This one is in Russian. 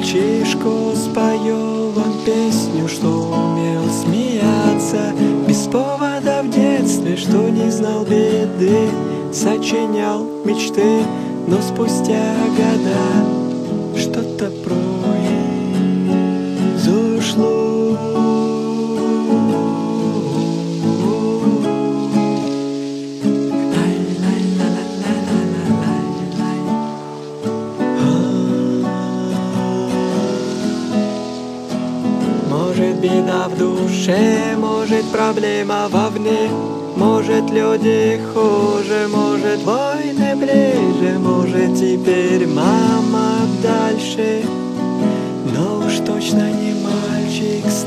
мальчишку спою вам песню, что умел смеяться без повода в детстве, что не знал беды, сочинял мечты, но спустя года что-то произошло. Может, беда в душе, может, проблема вовне, может, люди хуже, может, войны ближе, может, теперь мама дальше, но уж точно не мальчик